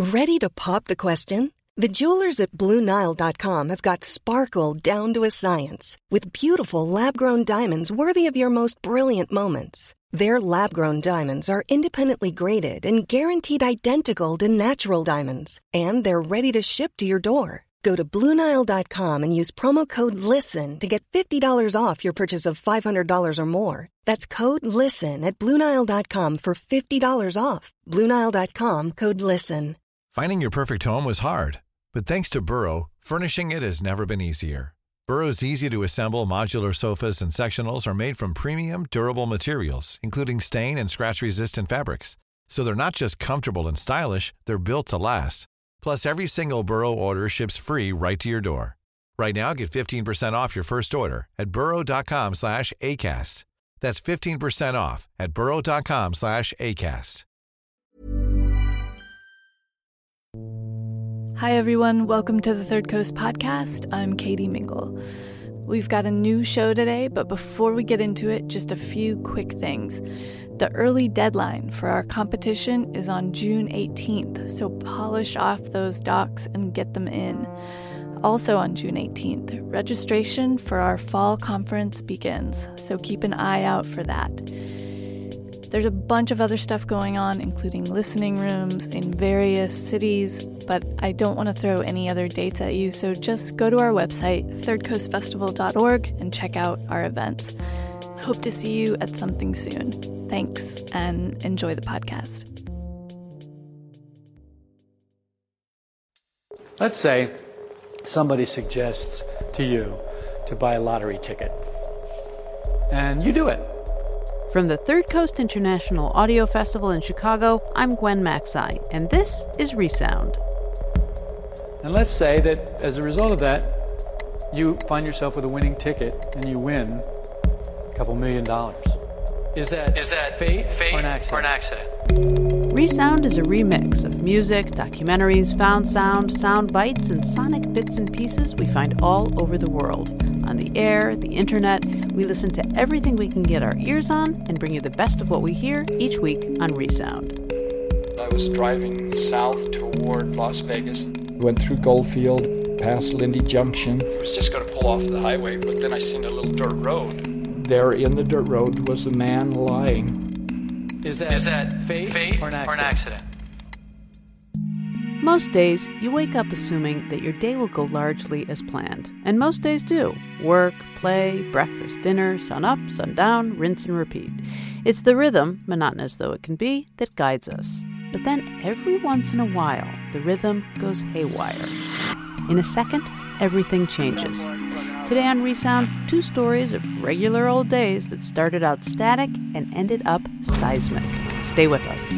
Ready to pop the question? The jewelers at BlueNile.com have got sparkle down to a science with beautiful lab-grown diamonds worthy of your most brilliant moments. Their lab-grown diamonds are independently graded and guaranteed identical to natural diamonds, and they're ready to ship to your door. Go to BlueNile.com and use promo code LISTEN to get $50 off your purchase of $500 or more. That's code LISTEN at BlueNile.com for $50 off. BlueNile.com, code LISTEN. Finding your perfect home was hard, but thanks to Burrow, furnishing it has never been easier. Burrow's easy-to-assemble modular sofas and sectionals are made from premium, durable materials, including stain and scratch-resistant fabrics. So they're not just comfortable and stylish, they're built to last. Plus, every single Burrow order ships free right to your door. Right now, get 15% off your first order at burrow.com/ACAST. That's 15% off at burrow.com/ACAST. Hi, everyone. Welcome to the Third Coast podcast. I'm Katie Mingle. We've got a new show today, but before we get into it, just a few quick things. The early deadline for our competition is on June 18th, so polish off those docs and get them in. Also on June 18th, registration for our fall conference begins, so keep an eye out for that. There's a bunch of other stuff going on, including listening rooms in various cities, but I don't want to throw any other dates at you, so just go to our website, thirdcoastfestival.org, and check out our events. Hope to see you at something soon. Thanks, and enjoy the podcast. Let's say somebody suggests to you to buy a lottery ticket, and you do it. From the Third Coast International Audio Festival in Chicago, I'm Gwen Macsai, and this is Resound. And let's say that as a result of that, you find yourself with a winning ticket and you win a couple $1 million. Is that fate or an accident? Resound is a remix of music, documentaries, found sound, sound bites, and sonic bits and pieces we find all over the world. On the air, the internet, we listen to everything we can get our ears on and bring you the best of what we hear each week on Resound. I was driving south toward Las Vegas. Went through Goldfield, past Lindy Junction. I was just going to pull off the highway, but then I seen a little dirt road. There in the dirt road was a man lying. Is that fate or an accident? Most days, you wake up assuming that your day will go largely as planned. And most days do. Work, play, breakfast, dinner, sun up, sun down, rinse and repeat. It's the rhythm, monotonous though it can be, that guides us. But then every once in a while, the rhythm goes haywire. In a second, everything changes. Today on Resound, 2 stories of regular old days that started out static and ended up seismic. Stay with us.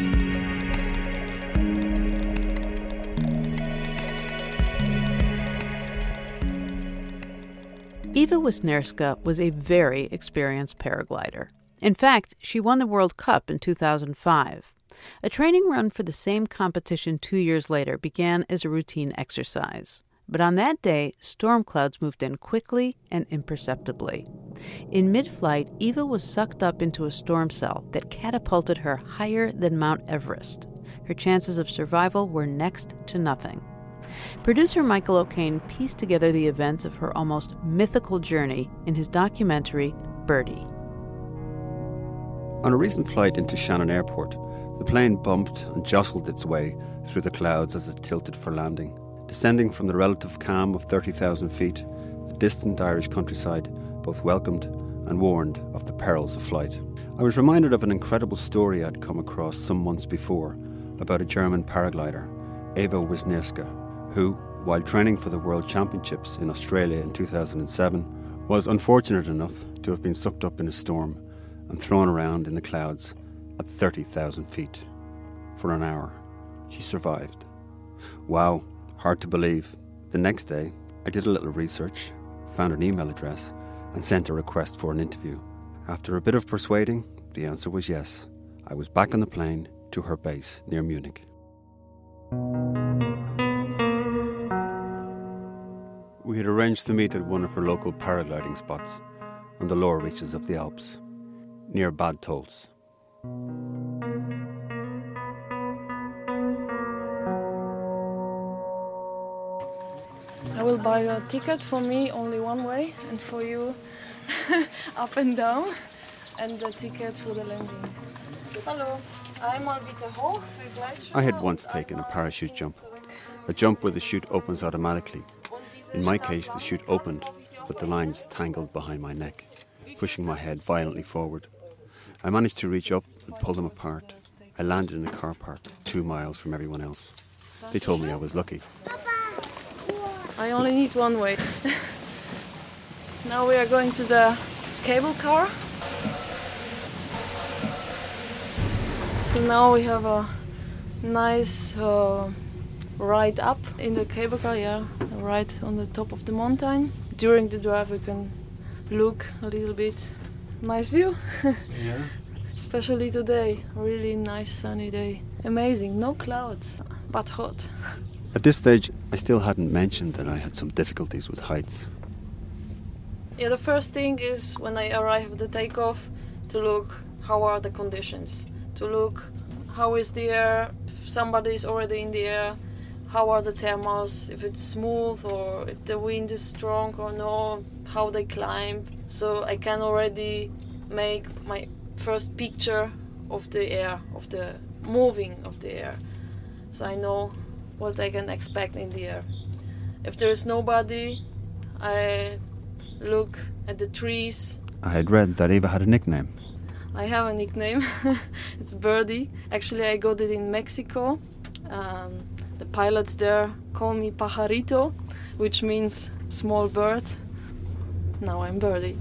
Eva Wisniewska was a very experienced paraglider. In fact, she won the World Cup in 2005. A training run for the same competition 2 years later began as a routine exercise. But on that day, storm clouds moved in quickly and imperceptibly. In mid-flight, Eva was sucked up into a storm cell that catapulted her higher than Mount Everest. Her chances of survival were next to nothing. Producer Michael O'Kane pieced together the events of her almost mythical journey in his documentary, Birdie. On a recent flight into Shannon Airport, the plane bumped and jostled its way through the clouds as it tilted for landing. Descending from the relative calm of 30,000 feet, the distant Irish countryside both welcomed and warned of the perils of flight. I was reminded of an incredible story I'd come across some months before about a German paraglider, Eva Wisniewska, who, while training for the World Championships in Australia in 2007, was unfortunate enough to have been sucked up in a storm and thrown around in the clouds at 30,000 feet. For an hour, she survived. Wow, hard to believe. The next day, I did a little research, found an email address, and sent a request for an interview. After a bit of persuading, the answer was yes. I was back on the plane to her base near Munich. We had arranged to meet at one of her local paragliding spots on the lower reaches of the Alps, near Bad Tolz. will buy a ticket. For me, only one way, and for you, up and down, and the ticket for the landing. Hello, I'm Albita Ho. I had once taken a parachute jump, a jump where the chute opens automatically. In my case, the chute opened, but the lines tangled behind my neck, pushing my head violently forward. I managed to reach up and pull them apart. I landed in a car park 2 miles from everyone else. They told me I was lucky. I only need one way. Now we are going to the cable car. So now we have a nice ride up in the cable car, right on the top of the mountain. During the drive we can look a little bit. Nice view. Yeah. Especially today, really nice sunny day. Amazing, no clouds, but hot. At this stage, I still hadn't mentioned that I had some difficulties with heights. Yeah, the first thing is when I arrive at the takeoff to look how are the conditions, to look how is the air, if somebody is already in the air, how are the thermals, if it's smooth or if the wind is strong or no, how they climb. So I can already make my first picture of the air, of the moving of the air. So I know what I can expect in the air. If there is nobody, I look at the trees. I had read that Eva had a nickname. I have a nickname. It's Birdie. Actually, I got it in Mexico. The pilots there call me Pajarito, which means small bird. Now I'm Birdie.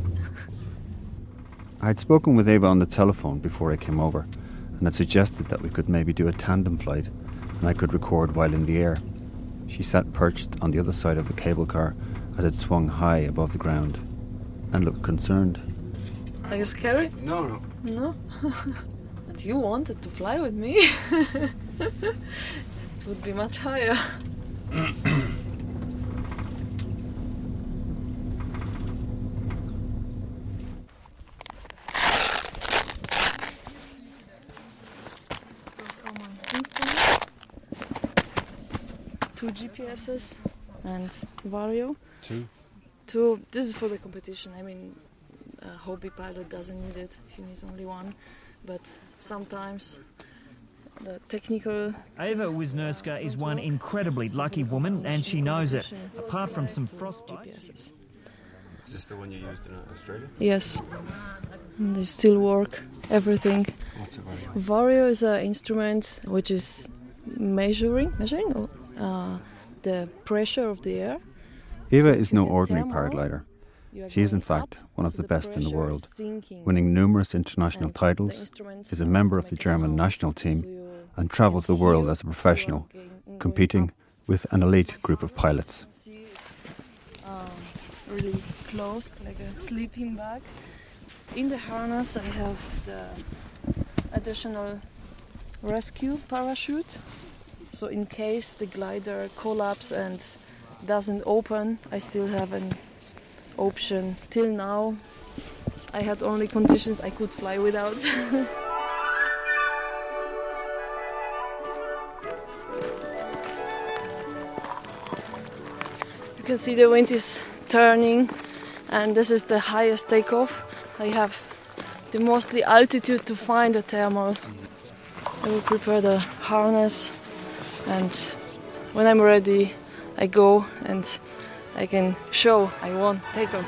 I had spoken with Eva on the telephone before I came over and had suggested that we could maybe do a tandem flight and I could record while in the air. She sat perched on the other side of the cable car as it swung high above the ground and looked concerned. Are you scary? No. No? But you wanted to fly with me. It would be much higher. Instruments, 2 GPSs and Vario. Two. This is for the competition. I mean, a hobby pilot doesn't need it. He needs only one. But sometimes the technical... Eva Wisniewska is one incredibly lucky woman, and she knows it. Apart from some frostbite... Is this the one you used in Australia? Yes. And they still work, everything. What's a Vario? Vario is an instrument which is measuring the pressure of the air. Eva is no ordinary paraglider. She is in fact one of the best in the world, winning numerous international titles, is a member of the German national team and travels the world as a professional, competing with an elite group of pilots. It's really close, like a sleeping bag. In the harness I have the additional rescue parachute, so in case the glider collapses and doesn't open, I still have an option. Till now I had only conditions I could fly without. You can see the wind is turning and this is the highest takeoff. I have the mostly altitude to find the thermal. I will prepare the harness and when I'm ready I go and I can show I won takeoff.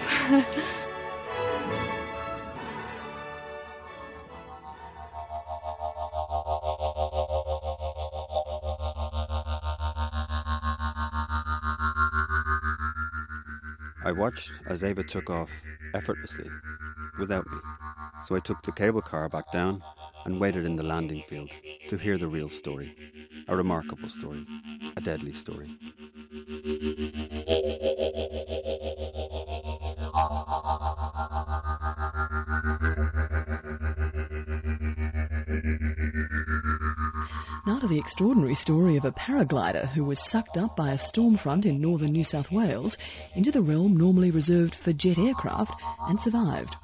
I watched as Eva took off effortlessly, without me. So I took the cable car back down and waited in the landing field to hear the real story. A remarkable story, a deadly story. Now to the extraordinary story of a paraglider who was sucked up by a storm front in northern New South Wales into the realm normally reserved for jet aircraft and survived.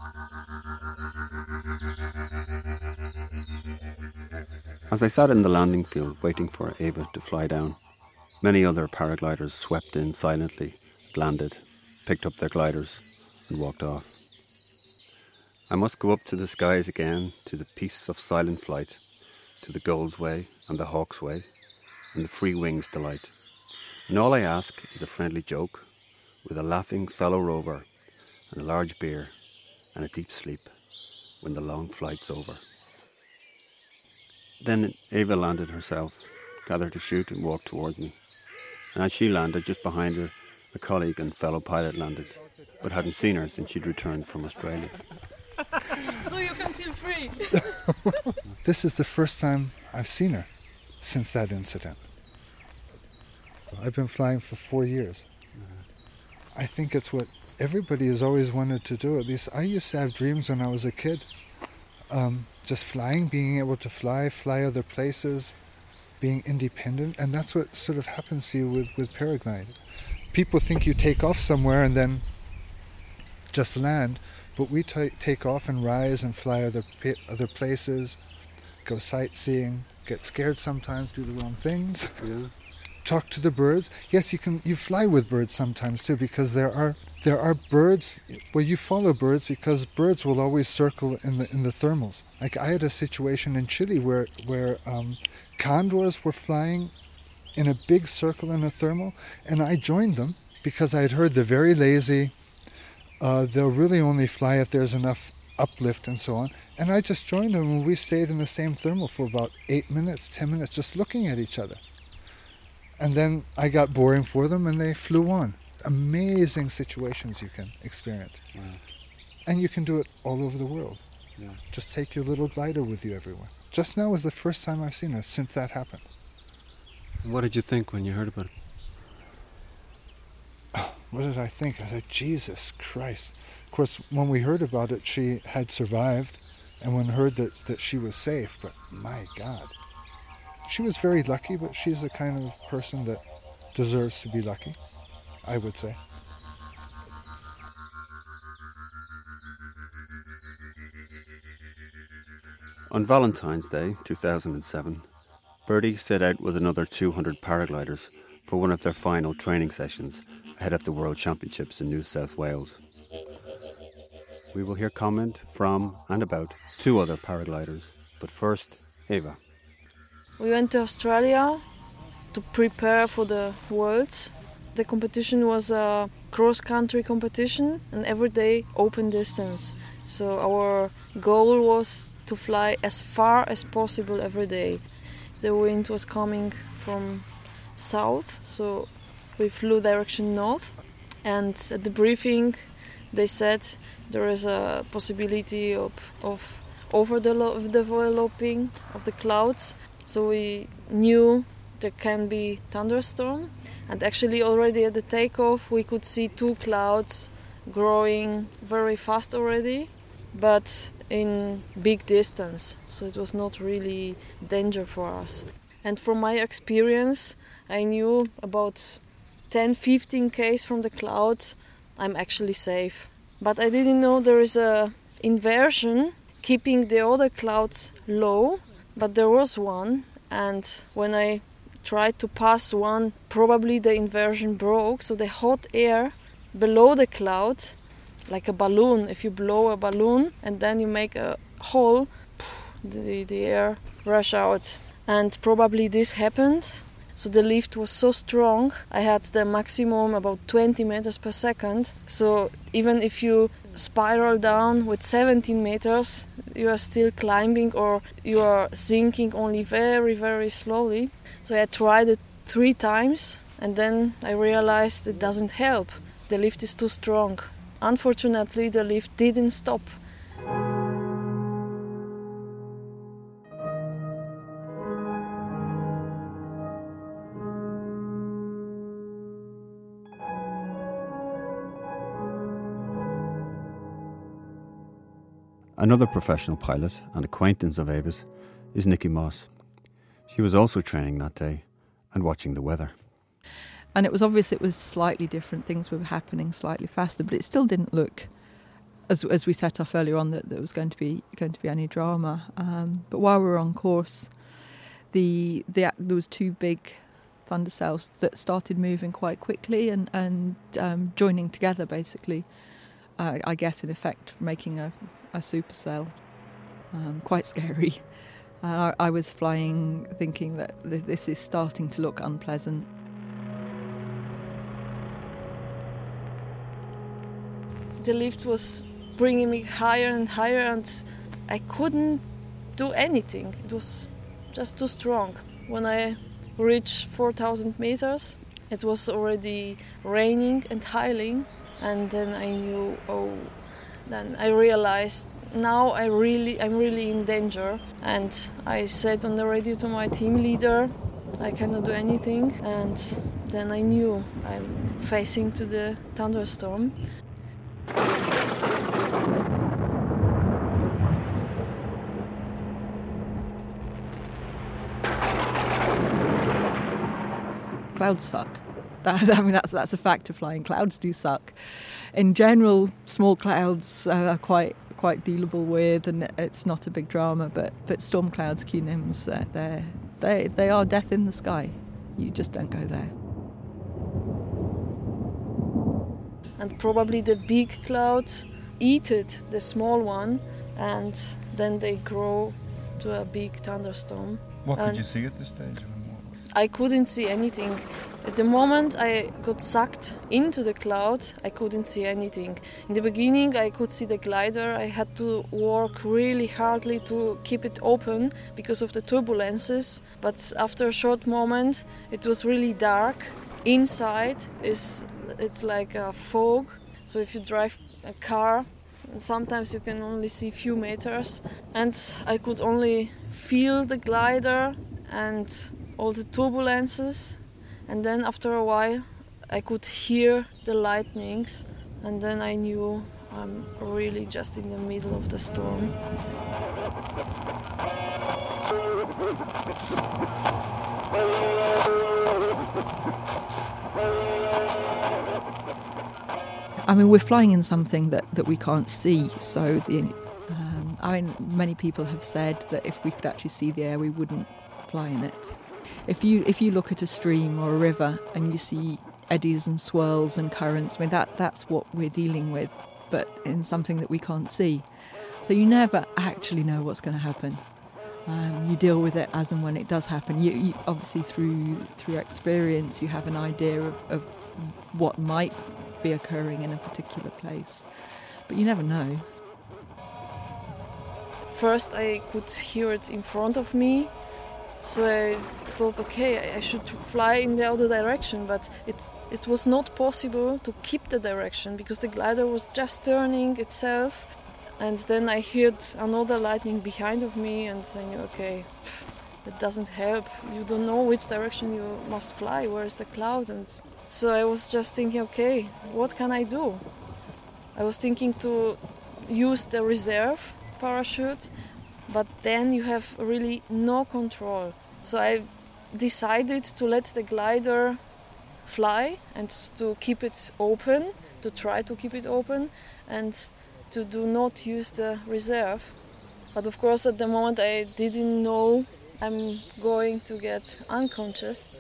As I sat in the landing field waiting for Eva to fly down, many other paragliders swept in silently landed, picked up their gliders and walked off. I must go up to the skies again, to the peace of silent flight, to the Gull's Way and the Hawk's Way, and the free wing's delight. And all I ask is a friendly joke, with a laughing fellow rover, and a large beer, and a deep sleep, when the long flight's over. Then Eva landed herself, gathered her chute and walked towards me. And as she landed, just behind her, a colleague and fellow pilot landed, but hadn't seen her since she'd returned from Australia. So you can feel free. This is the first time I've seen her since that incident. I've been flying for 4 years. I think it's what everybody has always wanted to do. At least I used to have dreams when I was a kid. Just flying, being able to fly other places, being independent. And that's what sort of happens to you with paragliding. People think you take off somewhere and then just land. But we take off and rise and fly other places, go sightseeing, get scared sometimes, do the wrong things. Yeah. Talk to the birds. Yes, you fly with birds sometimes too, because there are birds. Well, you follow birds because birds will always circle in the thermals. Like I had a situation in Chile where condors were flying in a big circle in a thermal, and I joined them because I had heard they're very lazy. They'll really only fly if there's enough uplift and so on. And I just joined them, and we stayed in the same thermal for about 8 minutes, 10 minutes, just looking at each other. And then I got boring for them, and they flew on. Amazing situations you can experience. Wow. And you can do it all over the world. Yeah. Just take your little glider with you everywhere. Just now was the first time I've seen her since that happened. What did you think when you heard about it? What did I think? I said, Jesus Christ. Of course, when we heard about it, she had survived, and when heard that she was safe, but my God. She was very lucky, but she's the kind of person that deserves to be lucky, I would say. On Valentine's Day 2007, Birdie set out with another 200 paragliders for one of their final training sessions ahead of the World Championships in New South Wales. We will hear comment from and about 2 other paragliders, but first, Eva. We went to Australia to prepare for the Worlds. The competition was a cross-country competition and every day open distance. So our goal was to fly as far as possible every day. The wind was coming from south, so we flew direction north. And at the briefing, they said there is a possibility of over-developing of the clouds. So we knew there can be thunderstorm. And actually already at the takeoff, we could see 2 clouds growing very fast already, but in big distance. So it was not really danger for us. And from my experience, I knew about 10-15 km from the clouds, I'm actually safe. But I didn't know there is a inversion keeping the other clouds low, but there was one. And when I tried to pass one, probably the inversion broke, so the hot air below the cloud, like a balloon, if you blow a balloon and then you make a hole, the air rush out. And probably this happened, so the lift was so strong, I had the maximum about 20 meters per second, so even if you spiral down with 17 meters, you are still climbing or you are sinking only very, very slowly. So I tried it 3 times and then I realized it doesn't help. The lift is too strong. Unfortunately, the lift didn't stop. Another professional pilot and acquaintance of Eva's is Nikki Moss. She was also training that day and watching the weather. And it was obvious it was slightly different, things were happening slightly faster, but it still didn't look, as we set off earlier on, that there was going to be any drama. But while we were on course, there was 2 big thunder cells that started moving quite quickly and joining together, basically. I guess, in effect, making a supercell. Quite scary. I was flying thinking that this is starting to look unpleasant. The lift was bringing me higher and higher, and I couldn't do anything. It was just too strong. When I reached 4,000 meters, it was already raining and hailing, and then I knew, then I realized now I'm really in danger. And I said on the radio to my team leader, I cannot do anything, and then I knew I'm facing to the thunderstorm. Clouds suck. I mean, that's a fact of flying. Clouds do suck. In general, small clouds are quite dealable with, and it's not a big drama. But storm clouds, cumuls, they are death in the sky. You just don't go there. And probably the big clouds eat the small one, and then they grow to a big thunderstorm. What could you see at this stage? I couldn't see anything. At the moment I got sucked into the cloud, I couldn't see anything. In the beginning I could see the glider. I had to work really hardly to keep it open because of the turbulences. But after a short moment it was really dark. Inside it's like a fog. So if you drive a car, sometimes you can only see a few meters. And I could only feel the glider and all the turbulences, and then after a while I could hear the lightnings, and then I knew I'm really just in the middle of the storm. I mean, we're flying in something that we can't see, so many people have said that if we could actually see the air, we wouldn't fly in it. If you look at a stream or a river and you see eddies and swirls and currents, I mean that's what we're dealing with, but in something that we can't see. So you never actually know what's going to happen. You deal with it as and when it does happen. You obviously through experience you have an idea of what might be occurring in a particular place, but you never know. First I could hear it in front of me. So I thought, okay, I should fly in the other direction, but it was not possible to keep the direction because the glider was just turning itself. And then I heard another lightning behind of me, and I knew, okay, it doesn't help. You don't know which direction you must fly, where is the cloud? And so I was just thinking, okay, what can I do? I was thinking to use the reserve parachute, but then you have really no control. So I decided to let the glider fly and to keep it open, to try to keep it open, and to do not use the reserve. But of course at the moment I didn't know I'm going to get unconscious.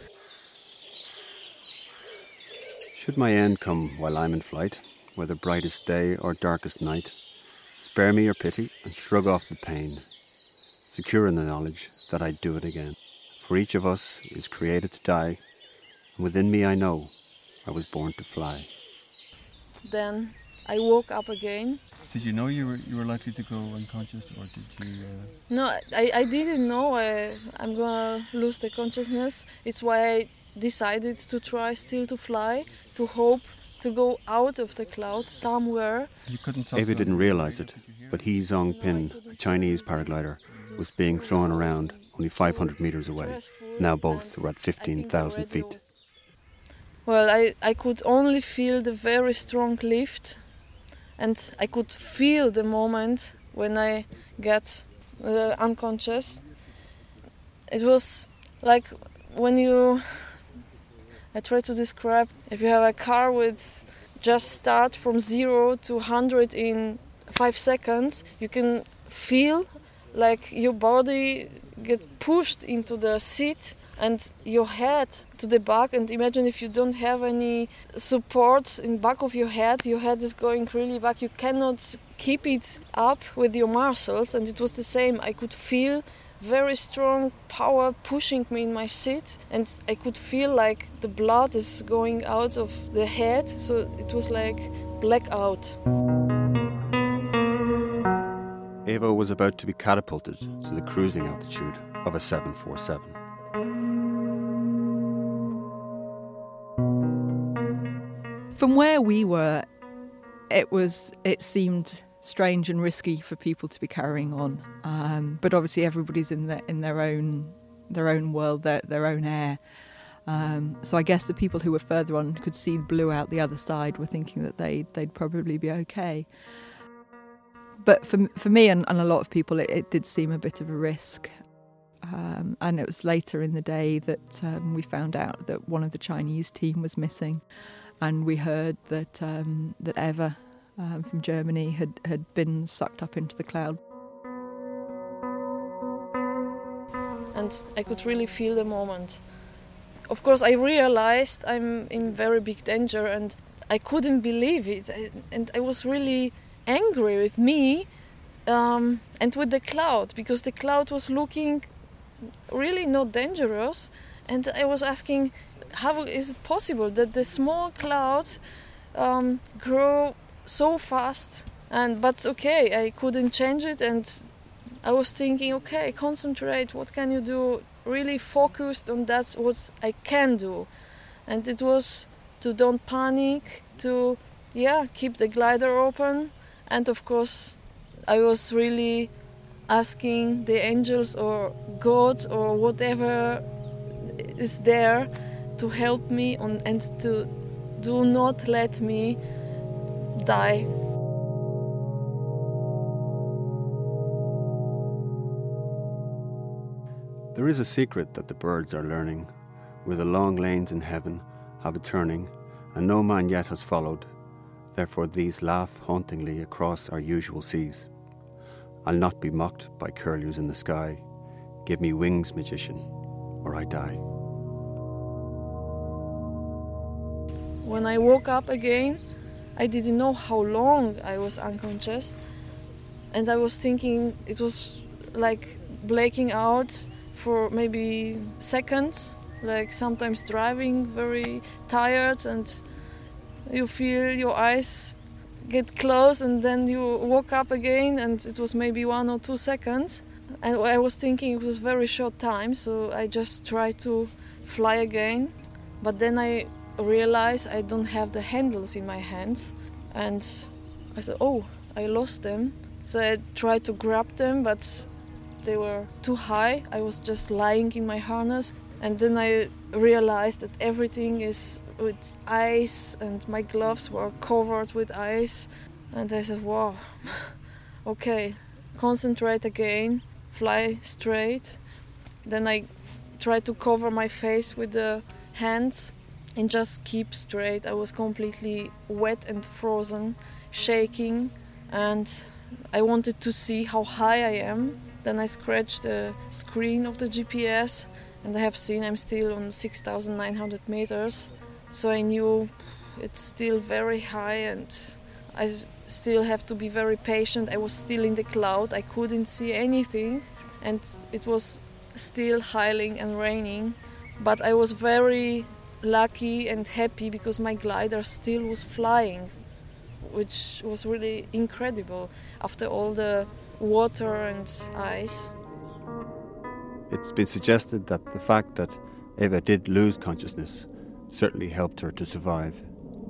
Should my end come while I'm in flight, whether brightest day or darkest night, spare me your pity and shrug off the pain, secure in the knowledge that I'd do it again. For each of us is created to die, and within me I know I was born to fly. Then I woke up again. Did you know you were likely to go unconscious, or did you... No, I didn't know I'm going to lose the consciousness. It's why I decided to try still to fly, to hope to go out of the cloud somewhere. Ava didn't realize it, but He Zongpin, a Chinese paraglider, was being thrown around only 500 meters away. Now both were at 15,000 feet. Well, I could only feel the very strong lift, and I could feel the moment when I get unconscious. It was like when I try to describe, if you have a car with just start from 0 to 100 in 5 seconds, you can feel like your body get pushed into the seat, and your head to the back. And imagine if you don't have any support in back of your head is going really back. You cannot keep it up with your muscles. And it was the same. I could feel very strong power pushing me in my seat, and I could feel like the blood is going out of the head. So it was like blackout. Eva was about to be catapulted to the cruising altitude of a 747. From where we were, it seemed strange and risky for people to be carrying on. But obviously everybody's in their own world, their own air. So I guess the people who were further on could see blue out the other side were thinking that they'd probably be okay. But for me and a lot of people, it did seem a bit of a risk. And it was later in the day that we found out that one of the Chinese team was missing, and we heard that that Eva from Germany had been sucked up into the cloud. And I could really feel the moment. Of course, I realized I'm in very big danger, and I couldn't believe it. And I was really angry with me and with the cloud, because the cloud was looking really not dangerous. And I was asking, how is it possible that the small clouds grow so fast? But okay, I couldn't change it, and I was thinking, okay, concentrate, what can you do? Really focused on that's what I can do. And it was to don't panic, to keep the glider open. And of course I was really asking the angels or God or whatever is there to help me and to do not let me die. There is a secret that the birds are learning, where the long lanes in heaven have a turning, and no man yet has followed. Therefore these laugh hauntingly across our usual seas. I'll not be mocked by curlews in the sky. Give me wings, magician, or I die. When I woke up again, I didn't know how long I was unconscious. And I was thinking it was like blacking out for maybe seconds, like sometimes driving very tired and you feel your eyes get closed and then you woke up again and it was maybe 1 or 2 seconds. And I was thinking it was very short time, so I just tried to fly again. But then I realized I don't have the handles in my hands, and I said, oh, I lost them. So I tried to grab them, but they were too high. I was just lying in my harness. And then I realized that everything is with ice and my gloves were covered with ice. And I said, wow, okay, concentrate again, fly straight. Then I tried to cover my face with the hands and just keep straight. I was completely wet and frozen, shaking, and I wanted to see how high I am. Then I scratched the screen of the GPS and I have seen I'm still on 6,900 meters. So I knew it's still very high and I still have to be very patient. I was still in the cloud, I couldn't see anything, and it was still hailing and raining. But I was very lucky and happy because my glider still was flying, which was really incredible after all the water and ice. It's been suggested that the fact that Eva did lose consciousness certainly helped her to survive.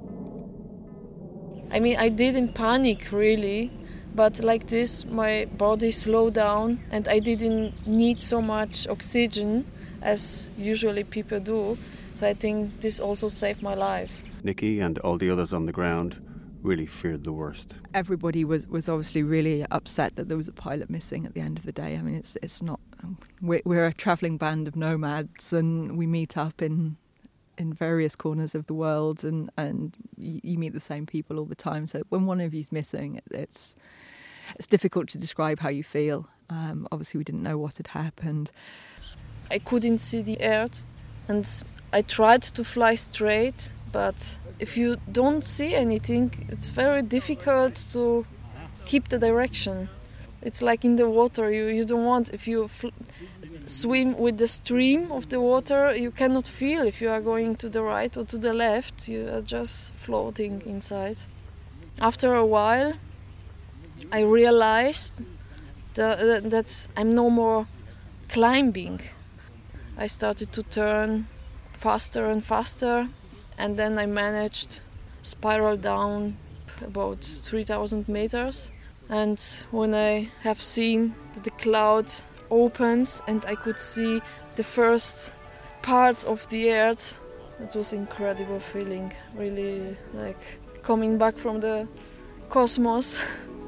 I mean, I didn't panic really, but like this my body slowed down and I didn't need so much oxygen as usually people do. So I think this also saved my life. Nikki and all the others on the ground really feared the worst. Everybody was obviously really upset that there was a pilot missing at the end of the day. I mean, it's not... We're a travelling band of nomads and we meet up in various corners of the world and you meet the same people all the time. So when one of you's missing, it's difficult to describe how you feel. Obviously, we didn't know what had happened. I couldn't see the earth, and I tried to fly straight, but if you don't see anything, it's very difficult to keep the direction. It's like in the water, you don't want, if you swim with the stream of the water, you cannot feel if you are going to the right or to the left, you are just floating inside. After a while, I realized that I'm no more climbing. I started to turn faster and faster, and then I managed spiral down about 3,000 meters. And when I have seen that the cloud opens and I could see the first parts of the earth, it was an incredible feeling, really like coming back from the cosmos.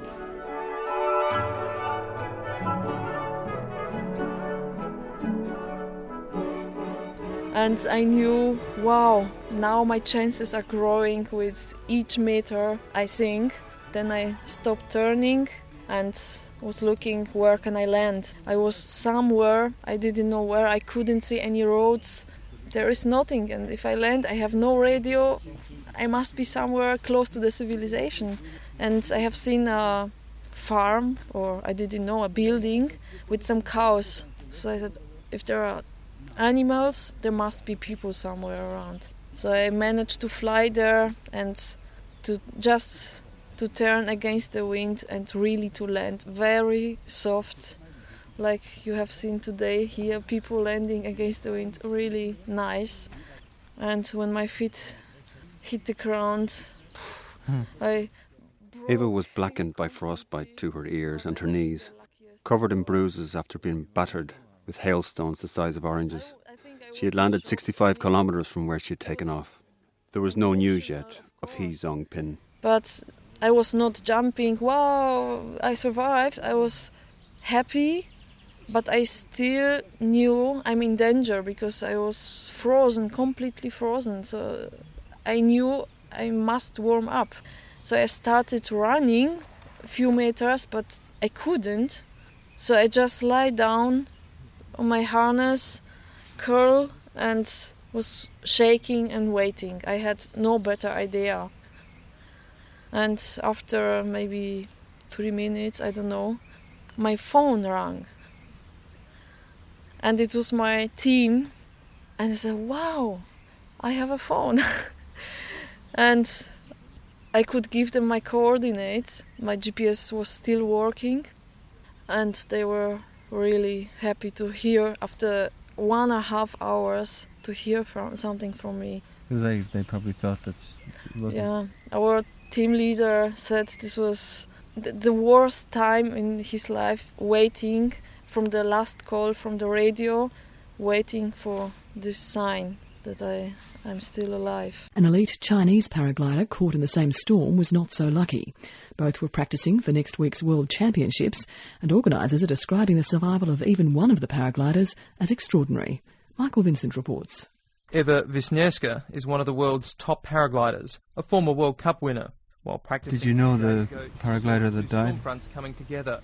And I knew, wow, now my chances are growing with each meter I sink. Then I stopped turning and was looking where can I land. I was somewhere, I didn't know where, I couldn't see any roads. There is nothing, and if I land, I have no radio. I must be somewhere close to the civilization. And I have seen a farm, or I didn't know, a building with some cows. So I thought, if there are animals, there must be people somewhere around. So I managed to fly there and to turn against the wind and really to land very soft, like you have seen today here, people landing against the wind, really nice. And when my feet hit the ground, Eva was blackened by frostbite to her ears and her knees, covered in bruises after being battered with hailstones the size of oranges. She had landed 65 kilometres from where she had taken off. There was no news yet of Hee Zong-pin. But I was not jumping, wow, I survived. I was happy, but I still knew I'm in danger because I was frozen, completely frozen. So I knew I must warm up. So I started running a few meters, but I couldn't. So I just lie down on my harness, curl, and was shaking and waiting. I had no better idea. And after maybe 3 minutes, I don't know, my phone rang. And it was my team. And I said, wow, I have a phone. And I could give them my coordinates. My GPS was still working. And they were really happy to hear, after 1.5 hours, to hear something from me. Because they probably thought that it wasn't... Yeah, our team leader said this was the worst time in his life, waiting from the last call from the radio, waiting for this sign that I'm still alive. An elite Chinese paraglider caught in the same storm was not so lucky. Both were practising for next week's World Championships, and organisers are describing the survival of even one of the paragliders as extraordinary. Michael Vincent reports. Eva Wisniewska is one of the world's top paragliders, a former World Cup winner. While practicing, did you know the paraglider that died? Fronts coming together.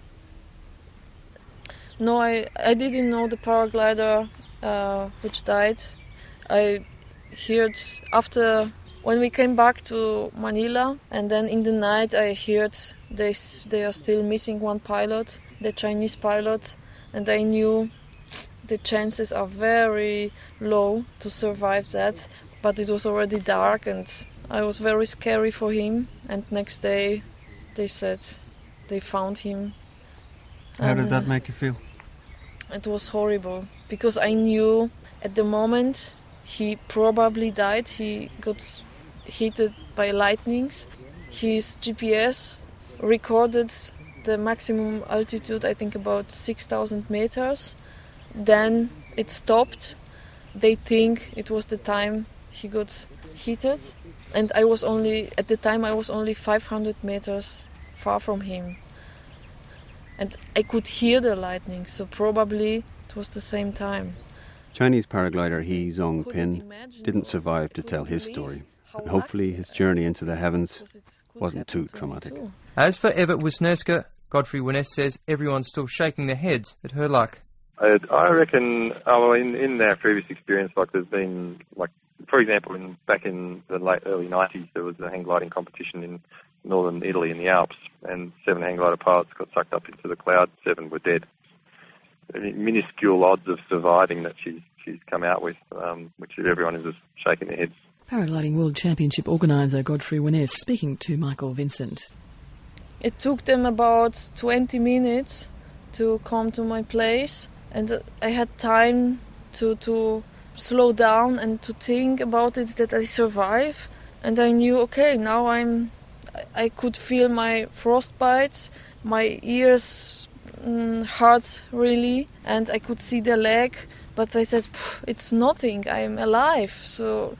No, I didn't know the paraglider which died. I heard after when we came back to Manila, and then in the night I heard they are still missing one pilot, the Chinese pilot, and I knew the chances are very low to survive that. But it was already dark and I was very scary for him. And next day they said they found him. How did that make you feel? It was horrible because I knew at the moment he probably died. He got hit by lightnings. His GPS recorded the maximum altitude, I think about 6,000 meters. Then it stopped. They think it was the time he got hit. And at the time I was only 500 meters far from him. And I could hear the lightning, so probably it was the same time. Chinese paraglider Hee Zong-pin didn't survive to tell his story, and hopefully his journey into the heavens wasn't too traumatic. As for Eva Wisniewska, Godfrey Winness says everyone's still shaking their heads at her luck. I reckon, in our previous experience, like there's been, like, for example, back in the early 90s, there was a hang gliding competition in northern Italy in the Alps, and 7 hang glider pilots got sucked up into the cloud, 7 were dead. Minuscule odds of surviving that she's come out with, which everyone is just shaking their heads. Paragliding World Championship organiser Godfrey Winness speaking to Michael Vincent. It took them about 20 minutes to come to my place, and I had time to slow down and to think about it, that I survive. And I knew, okay, now I could feel my frostbites, my ears hurt really, and I could see the leg, but I said, it's nothing, I'm alive. So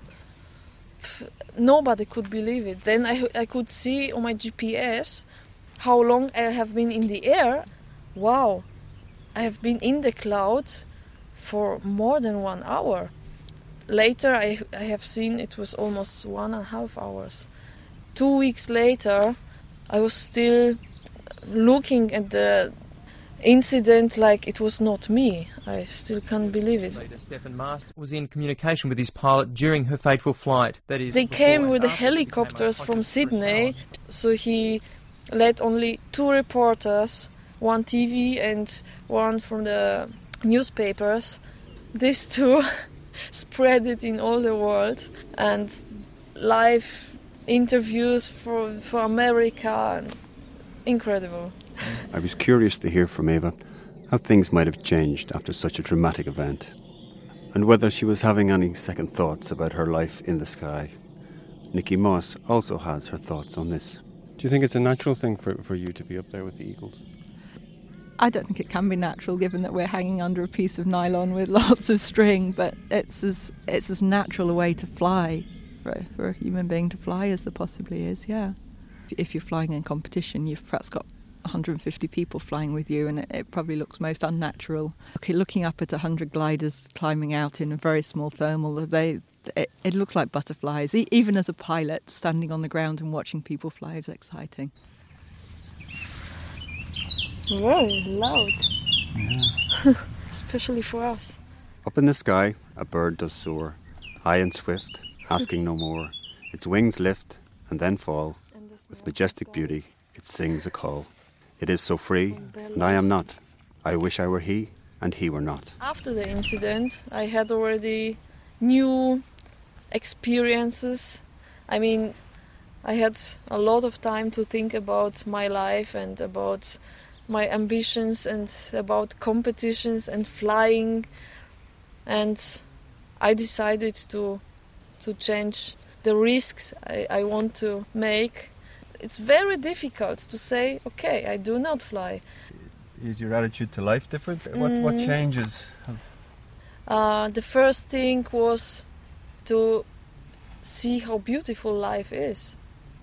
nobody could believe it. Then I could see on my GPS how long I have been in the air. Wow, I have been in the cloud for more than 1 hour. Later I have seen it was almost 1.5 hours. 2 weeks later I was still looking at the incident like it was not me. I still can't believe it. Stefan Mast was in communication with his pilot during her fateful flight. That is, they came with the helicopters from Sydney, so he let only 2 reporters, 1 TV and 1 from the newspapers. These 2 spread it in all the world, and live interviews for America. Incredible. I was curious to hear from Eva how things might have changed after such a traumatic event, and whether she was having any second thoughts about her life in the sky. Nikki Moss also has her thoughts on this. Do you think it's a natural thing for you to be up there with the eagles? I don't think it can be natural, given that we're hanging under a piece of nylon with lots of string, but it's as natural a way to fly, for a human being to fly as there possibly is, yeah. If you're flying in competition, you've perhaps got 150 people flying with you, and it probably looks most unnatural. Okay, looking up at 100 gliders climbing out in a very small thermal, it looks like butterflies. Even as a pilot, standing on the ground and watching people fly is exciting. Very loud. Yeah. Especially for us. Up in the sky, a bird does soar, high and swift, asking no more. Its wings lift and then fall. With majestic beauty, it sings a call. It is so free, and I am not. I wish I were he, and he were not. After the incident, I had already new experiences. I mean, I had a lot of time to think about my life and about my ambitions and about competitions and flying. And I decided to change the risks I want to make. It's very difficult to say, okay, I do not fly. Is your attitude to life different? What changes? The first thing was to see how beautiful life is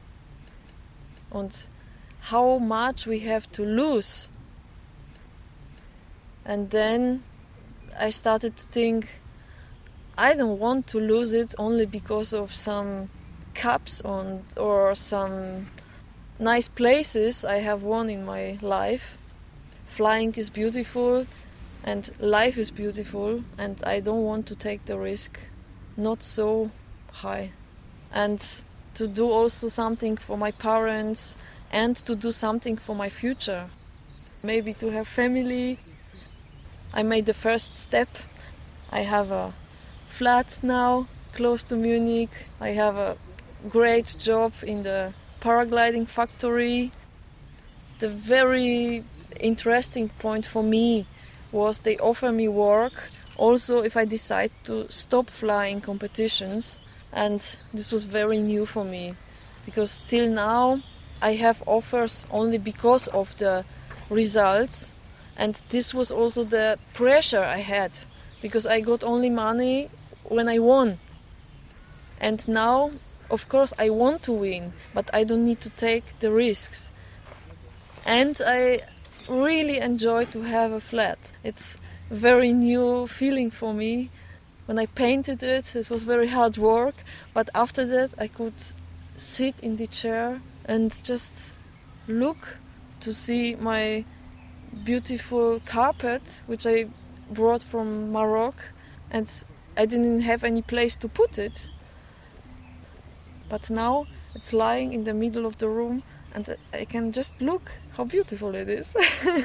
and how much we have to lose. And then I started to think, I don't want to lose it only because of some cups or some nice places I have won in my life. Flying is beautiful and life is beautiful, and I don't want to take the risk not so high. And to do also something for my parents and to do something for my future. Maybe to have family. I made the first step. I have a flat now close to Munich. I have a great job in the paragliding factory. The very interesting point for me was they offer me work also if I decide to stop flying competitions, and this was very new for me because till now I have offers only because of the results, and this was also the pressure I had because I got only money when I won. And now, of course, I want to win, but I don't need to take the risks. And I really enjoy to have a flat. It's a very new feeling for me. When I painted it, it was very hard work, but after that I could sit in the chair and just look to see my beautiful carpet which I brought from Morocco, and I didn't have any place to put it. But now it's lying in the middle of the room, and I can just look how beautiful it is.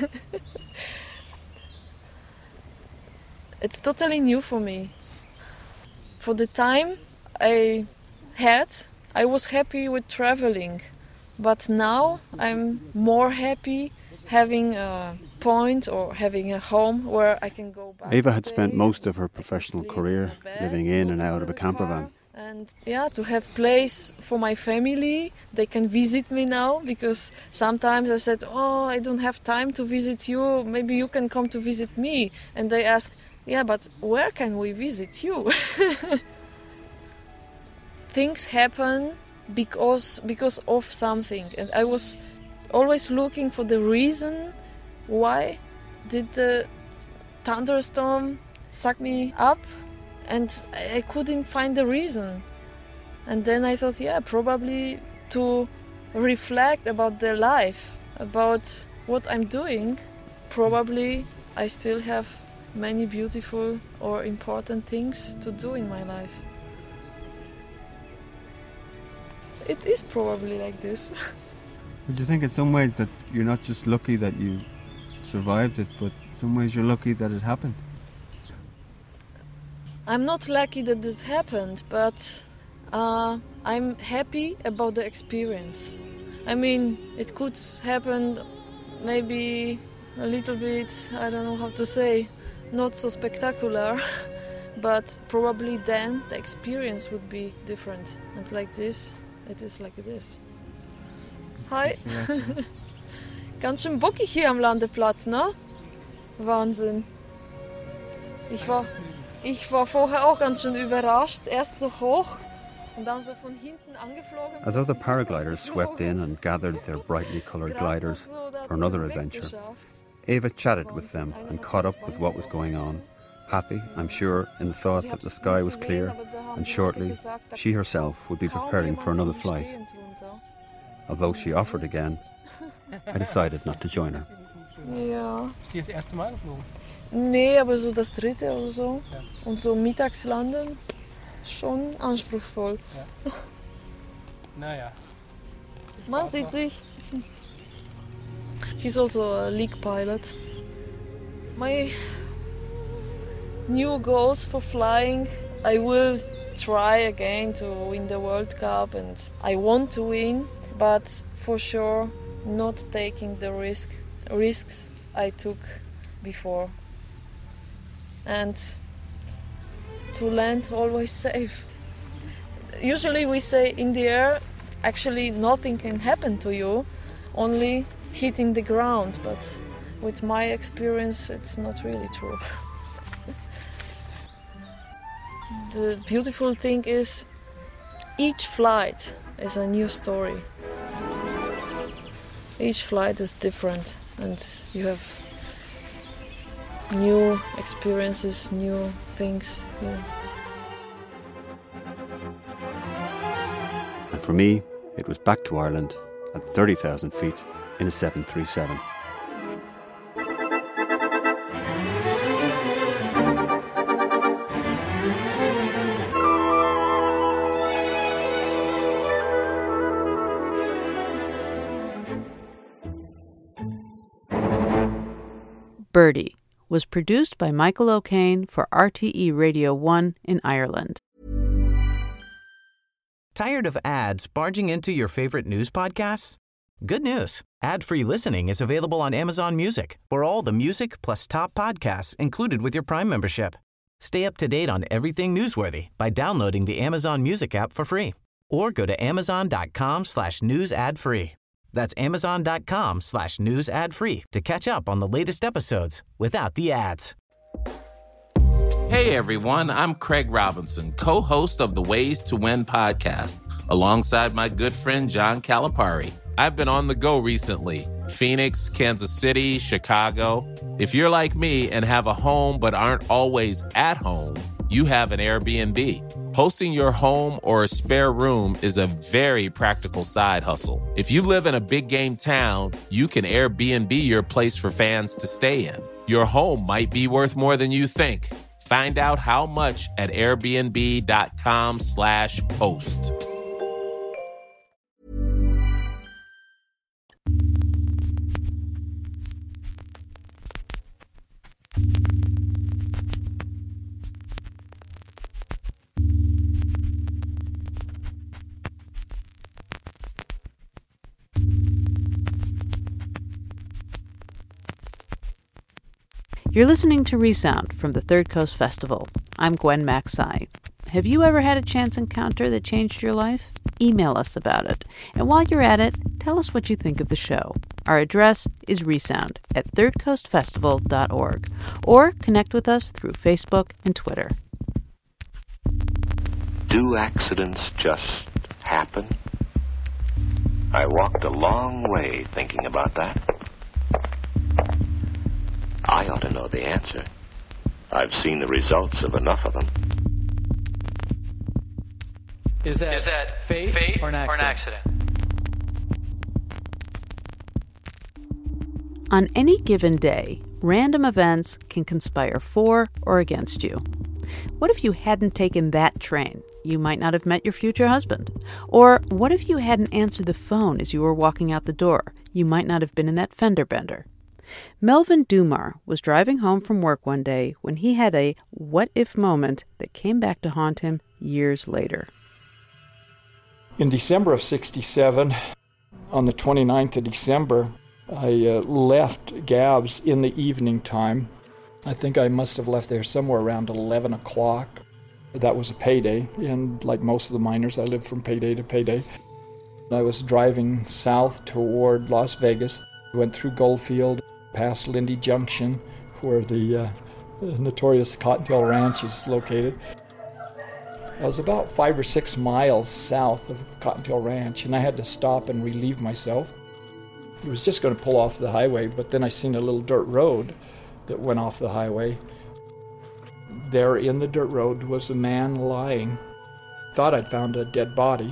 It's totally new for me. For the time I was happy with traveling, but now I'm more happy having a point or having a home where I can go back. Eva had spent most of her professional career living in and out of a camper van. And to have place for my family. They can visit me now, because sometimes I said, I don't have time to visit you, maybe you can come to visit me. And they ask, but where can we visit you? Things happen because of something, and I was always looking for the reason why did the thunderstorm suck me up, and I couldn't find the reason. And then I thought, probably to reflect about the life, about what I'm doing. Probably I still have many beautiful or important things to do in my life. It is probably like this. Would you think in some ways that you're not just lucky that you survived it, but in some ways you're lucky that it happened? I'm not lucky that it happened, but I'm happy about the experience. I mean, it could happen maybe a little bit, I don't know how to say, not so spectacular, but probably then the experience would be different. And like this, it is like it is. Hi. Ganz schön bockig hier am Landeplatz, ne? Wahnsinn. Ich war vorher auch ganz schön überrascht. Erst so hoch und dann so von hinten angeflogen. As other paragliders swept in and gathered their brightly coloured gliders for another adventure, Eva chatted with them and caught up with what was going on, happy, I'm sure, in the thought that the sky was clear and shortly she herself would be preparing for another flight. Although she offered again, I decided not to join her. Ja. Ist die das erste Mal geflogen? Nee, aber so das dritte oder so. Ja. Und so mittags landen, schon anspruchsvoll. Ja. Naja. Man sieht sich. He's also a league pilot. My new goals for flying, I will try again to win the World Cup, and I want to win, but for sure not taking the risks I took before. And to land always safe. Usually we say in the air, actually nothing can happen to you, only hitting the ground, but with my experience it's not really true. The beautiful thing is each flight is a new story. Each flight is different, and you have new experiences, new things. Yeah. And for me, it was back to Ireland at 30,000 feet in a 737. Birdie was produced by Michael O'Kane for RTE Radio 1 in Ireland. Tired of ads barging into your favorite news podcasts? Good news. Ad-free listening is available on Amazon Music for all the music plus top podcasts included with your Prime membership. Stay up to date on everything newsworthy by downloading the Amazon Music app for free or go to amazon.com/news ad free. That's amazon.com/news ad free to catch up on the latest episodes without the ads. Hey everyone, I'm Craig Robinson, co-host of the Ways to Win podcast, alongside my good friend John Calipari. I've been on the go recently. Phoenix, Kansas City, Chicago. If you're like me and have a home but aren't always at home, you have an Airbnb. Hosting your home or a spare room is a very practical side hustle. If you live in a big game town, you can Airbnb your place for fans to stay in. Your home might be worth more than you think. Find out how much at airbnb.com/host. You're listening to Resound from the Third Coast Festival. I'm Gwen Macsai. Have you ever had a chance encounter that changed your life? Email us about it. And while you're at it, tell us what you think of the show. Our address is resound@thirdcoastfestival.org. Or connect with us through Facebook and Twitter. Do accidents just happen? I walked a long way thinking about that. I ought to know the answer. I've seen the results of enough of them. Is that fate or an accident? On any given day, random events can conspire for or against you. What if you hadn't taken that train? You might not have met your future husband. Or what if you hadn't answered the phone as you were walking out the door? You might not have been in that fender bender. Melvin Dumar was driving home from work one day when he had a what-if moment that came back to haunt him years later. In December of 1967, on the 29th of December, I left Gabb's in the evening time. I think I must have left there somewhere around 11 o'clock. That was a payday, and like most of the miners, I lived from payday to payday. I was driving south toward Las Vegas, went through Goldfield, past Lindy Junction, where the notorious Cottontail Ranch is located. I was about 5 or 6 miles south of the Cottontail Ranch, and I had to stop and relieve myself. I was just going to pull off the highway, but then I seen a little dirt road that went off the highway. There in the dirt road was a man lying. Thought I'd found a dead body.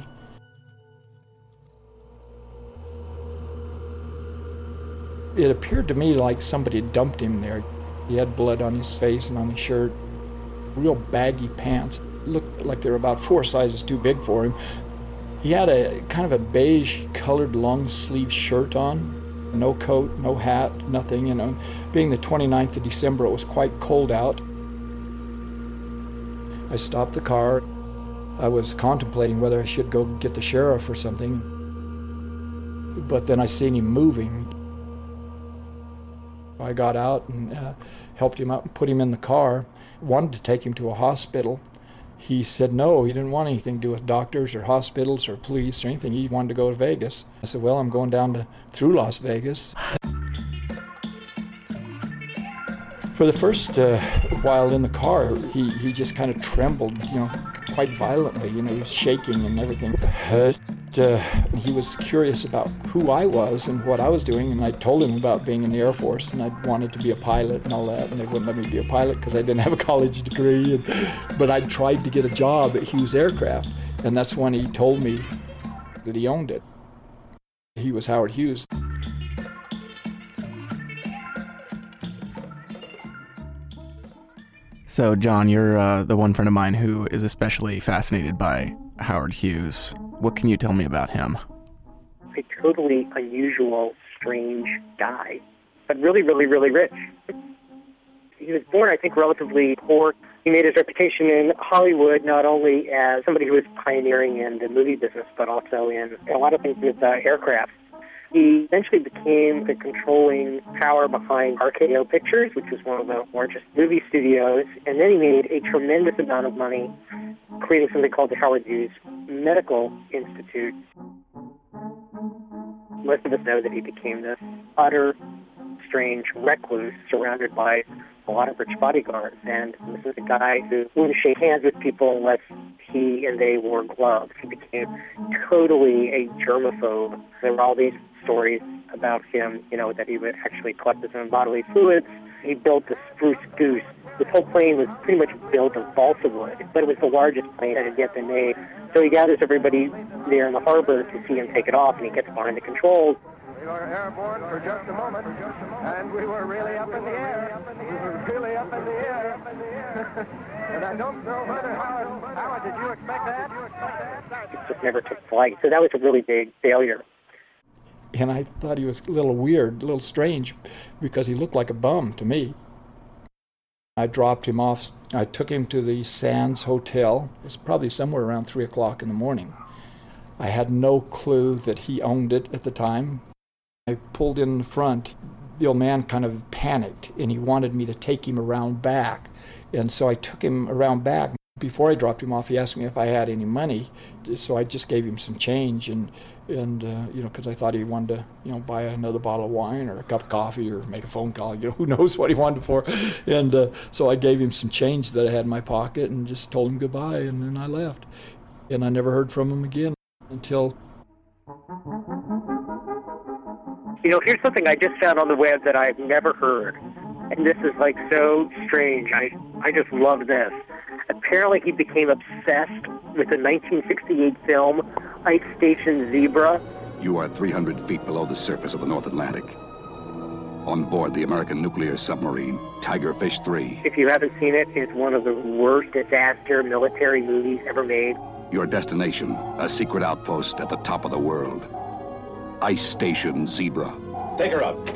It appeared to me like somebody had dumped him there. He had blood on his face and on his shirt. Real baggy pants. Looked like they were about 4 sizes too big for him. He had a kind of a beige-colored long-sleeve shirt on. No coat, no hat, nothing, you know. Being the 29th of December, it was quite cold out. I stopped the car. I was contemplating whether I should go get the sheriff or something. But then I seen him moving. I got out and helped him out and put him in the car. Wanted to take him to a hospital. He said no, he didn't want anything to do with doctors or hospitals or police or anything. He wanted to go to Vegas. I said, well, I'm going down through Las Vegas. For the first while in the car, he just kind of trembled, you know, quite violently. You know, he was shaking and everything. He was curious about who I was and what I was doing, and I told him about being in the Air Force, and I wanted to be a pilot and all that, and they wouldn't let me be a pilot because I didn't have a college degree. But I tried to get a job at Hughes Aircraft, and that's when he told me that he owned it. He was Howard Hughes. So, John, you're the one friend of mine who is especially fascinated by Howard Hughes. What can you tell me about him? A totally unusual, strange guy, but really, really, really rich. He was born, I think, relatively poor. He made his reputation in Hollywood not only as somebody who was pioneering in the movie business, but also in a lot of things with aircraft. He eventually became the controlling power behind RKO Pictures, which was one of the largest movie studios, and then he made a tremendous amount of money creating something called the Howard Hughes Medical Institute. Most of us know that he became this utter, strange recluse surrounded by a lot of rich bodyguards, and this is a guy who wouldn't shake hands with people unless he and they wore gloves. He became totally a germaphobe. There were all these stories about him, you know, that he would actually collect his own bodily fluids he built the Spruce Goose. This whole plane was pretty much built of balsa wood, but it was the largest plane that had yet been made. So he gathers everybody there in the harbor to see him take it off, and he gets behind the controls. We were airborne for just a moment, and we were really up in the air. We were really up in the air. And I don't know whether, Howard, did you expect that? It just never took flight. So that was a really big failure. And I thought he was a little weird, a little strange, because he looked like a bum to me. I dropped him off. I took him to the Sands Hotel. It was probably somewhere around 3 o'clock in the morning. I had no clue that he owned it at the time. I pulled in the front. The old man kind of panicked, and he wanted me to take him around back. And so I took him around back. Before I dropped him off, he asked me if I had any money. So I just gave him some change, and because I thought he wanted to, buy another bottle of wine or a cup of coffee or make a phone call. Who knows what he wanted it for. And so I gave him some change that I had in my pocket and just told him goodbye, and then I left. And I never heard from him again until... Here's something I just found on the web that I've never heard. And this is so strange. I just love this. Apparently he became obsessed with the 1968 film Ice Station Zebra. You are 300 feet below the surface of the North Atlantic. On board the American nuclear submarine, Tigerfish 3. If you haven't seen it, it's one of the worst disaster military movies ever made. Your destination, a secret outpost at the top of the world. Ice Station Zebra. Take her up.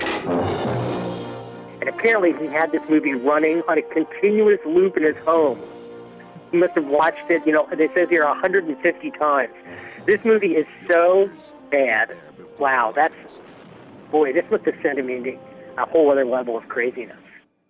And apparently he had this movie running on a continuous loop in his home. He must have watched it, it says here 150 times. This movie is so bad. Wow, this must have sent him into a whole other level of craziness.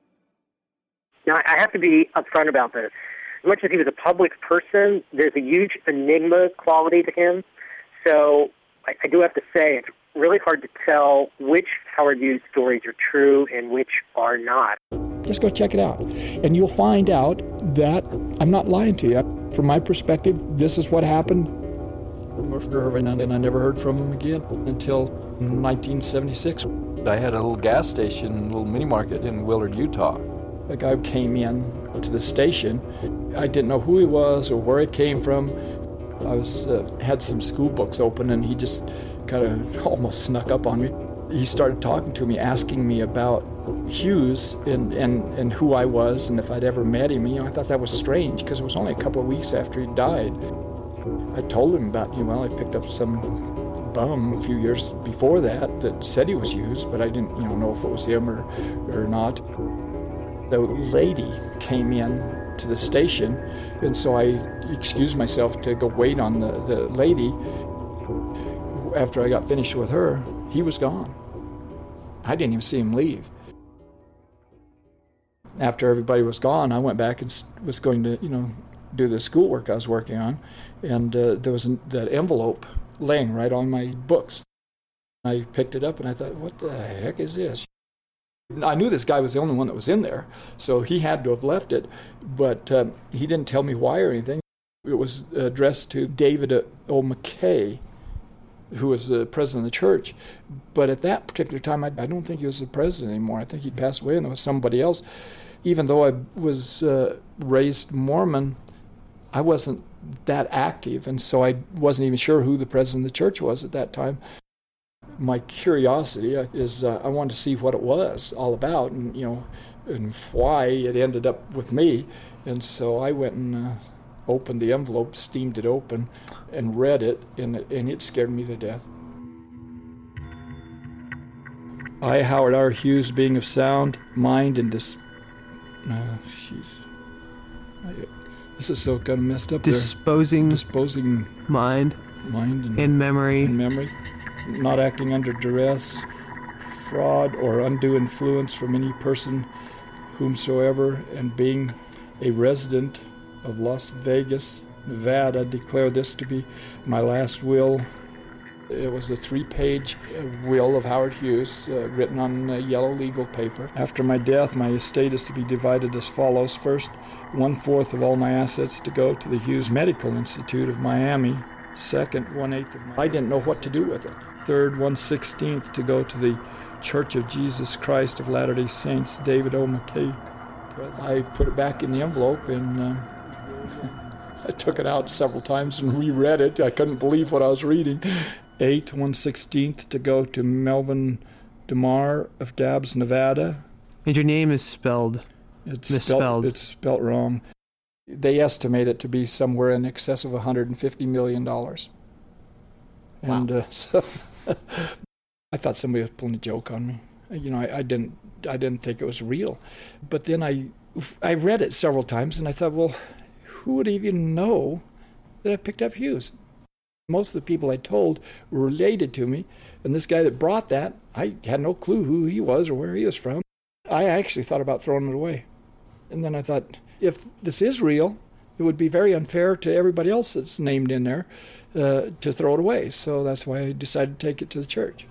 Now, I have to be upfront about this. As much as he was a public person, there's a huge enigma quality to him. So I do have to say it's really hard to tell which Howard Hughes stories are true and which are not. Just go check it out, and you'll find out that I'm not lying to you. From my perspective, this is what happened. And I never heard from him again until 1976. I had a little gas station, a little mini market in Willard, Utah. A guy came in to the station. I didn't know who he was or where he came from. I had some school books open, and he just kind of almost snuck up on me. He started talking to me, asking me about Hughes and who I was and if I'd ever met him. I thought that was strange because it was only a couple of weeks after he died. I told him about, I picked up some bum a few years before that said he was Hughes, but I didn't, know if it was him or not. The lady came in to the station, and so I excused myself to go wait on the lady. After I got finished with her, he was gone. I didn't even see him leave. After everybody was gone, I went back and was going to, do the schoolwork I was working on, and there was that envelope laying right on my books. I picked it up and I thought, what the heck is this? I knew this guy was the only one that was in there, so he had to have left it, but he didn't tell me why or anything. It was addressed to David O. McKay, who was the president of the church. But at that particular time, I don't think he was the president anymore. I think he'd passed away and there was somebody else. Even though I was raised Mormon, I wasn't that active, and so I wasn't even sure who the president of the church was at that time. My curiosity is I wanted to see what it was all about, and and why it ended up with me. And so I went and opened the envelope, steamed it open, and read it, and it scared me to death. I, Howard R. Hughes, being of sound mind and this is so kind of messed up. Disposing mind and memory. Not acting under duress, fraud, or undue influence from any person whomsoever, and being a resident of Las Vegas, Nevada, declare this to be my last will. It was a 3-page will of Howard Hughes, written on yellow legal paper. After my death, my estate is to be divided as follows. First, 1/4 of all my assets to go to the Hughes Medical Institute of Miami. Second, 1/8 of my... I didn't know what to do with it. Third, 1/16 to go to the Church of Jesus Christ of Latter-day Saints, David O. McKay. I put it back in the envelope and I took it out several times and reread it. I couldn't believe what I was reading. 8, 1/16 to go to Melvin DeMar of Dabbs, Nevada. And your name is misspelled. It's spelled wrong. They estimate it to be somewhere in excess of $150 million. And so I thought somebody was pulling a joke on me. You know, I didn't think it was real. But then I read it several times and I thought, well, who would even know that I picked up Hughes? Most of the people I told were related to me, and this guy that brought that, I had no clue who he was or where he was from. I actually thought about throwing it away. And then I thought, if this is real, it would be very unfair to everybody else that's named in there to throw it away. So that's why I decided to take it to the church.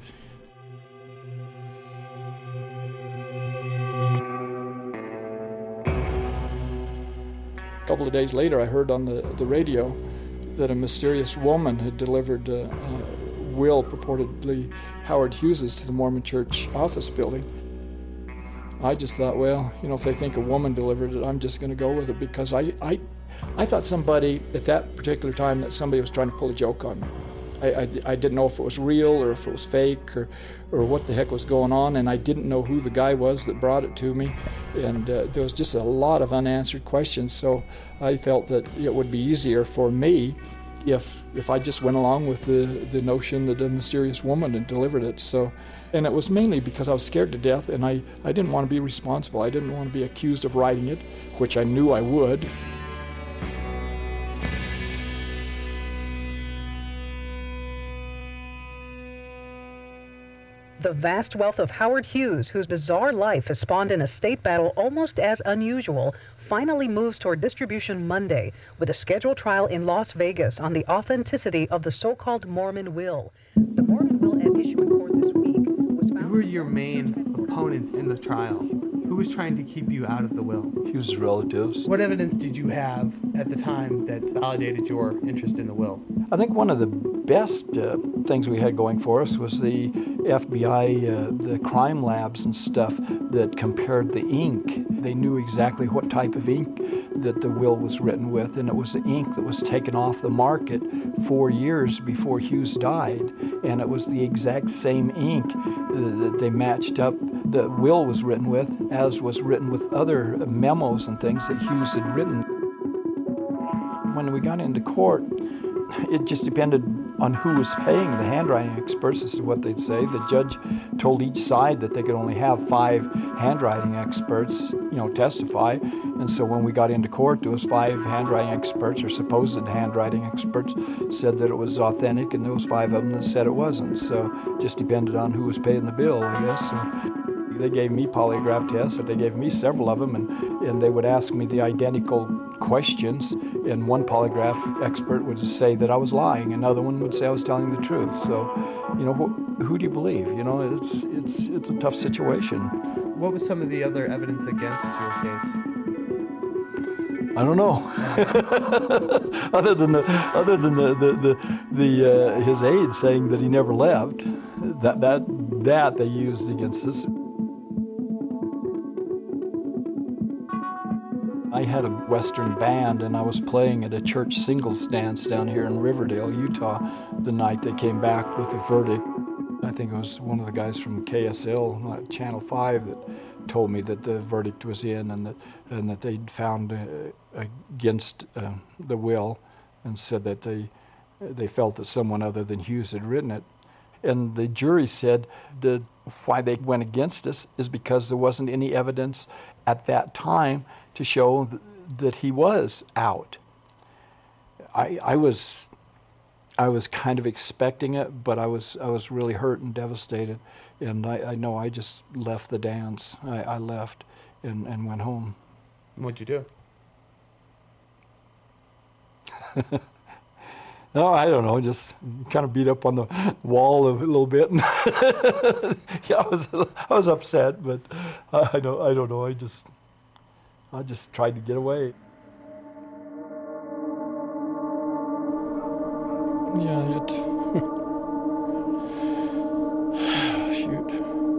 A couple of days later, I heard on the radio that a mysterious woman had delivered a will, purportedly Howard Hughes's, to the Mormon Church office building. I just thought, well, you know, if they think a woman delivered it, I'm just going to go with it, because I thought somebody, at that particular time, that somebody was trying to pull a joke on me. I didn't know if it was real or if it was fake or what the heck was going on, and I didn't know who the guy was that brought it to me, and there was just a lot of unanswered questions, so I felt that it would be easier for me if I just went along with the notion that a mysterious woman had delivered it. So, and it was mainly because I was scared to death, and I didn't want to be responsible. I didn't want to be accused of writing it, which I knew I would. The vast wealth of Howard Hughes, whose bizarre life has spawned an estate battle almost as unusual, finally moves toward distribution Monday with a scheduled trial in Las Vegas on the authenticity of the so-called Mormon will. The Mormon will at issue in court this week was found... Who were your main opponents in the trial? Who was trying to keep you out of the will? Hughes' relatives. What evidence did you have at the time that validated your interest in the will? I think one of the best things we had going for us was the FBI, the crime labs and stuff that compared the ink. They knew exactly what type of ink that the will was written with, and it was the ink that was taken off the market 4 years before Hughes died, and it was the exact same ink that they matched up the will was written with, as was written with other memos and things that Hughes had written. When we got into court, it just depended on who was paying the handwriting experts as to what they'd say. The judge told each side that they could only have 5 handwriting experts, testify. And so when we got into court, those 5 handwriting experts, or supposed handwriting experts, said that it was authentic, and there was 5 of them that said it wasn't. So it just depended on who was paying the bill, I guess. So they gave me polygraph tests, and they gave me several of them, and they would ask me the identical questions, and one polygraph expert would say that I was lying, another one would say I was telling the truth. So, who do you believe? It's a tough situation. What was some of the other evidence against your case? I don't know. other than his aide saying that he never left, that they used against us. I had a Western band, and I was playing at a church singles dance down here in Riverdale, Utah, the night they came back with the verdict. I think it was one of the guys from KSL, Channel 5, that told me that the verdict was in, and that they'd found against the will, and said that they felt that someone other than Hughes had written it. And the jury said that why they went against us is because there wasn't any evidence at that time to show that he was out. I was kind of expecting it, but I was really hurt and devastated, and I know I just left the dance. I left and went home. What'd you do? No, I don't know. Just kind of beat up on the wall a little bit. Yeah, I was upset, but I don't know. I just tried to get away. Shoot.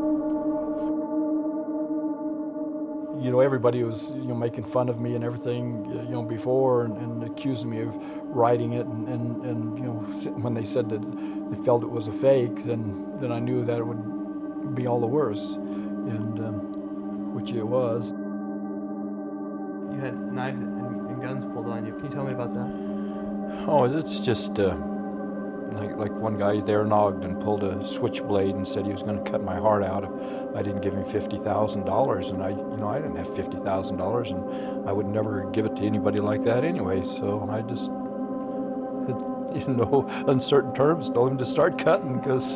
You know, everybody was, making fun of me and everything, before and accusing me of writing it. And when they said that they felt it was a fake, then I knew that it would be all the worse, and which it was. You had knives and guns pulled on you. Can you tell me about that? Oh, it's just like one guy there nogged and pulled a switchblade and said he was going to cut my heart out if I didn't give him $50,000, and I didn't have $50,000, and I would never give it to anybody like that anyway. So I just, uncertain terms, told him to start cutting because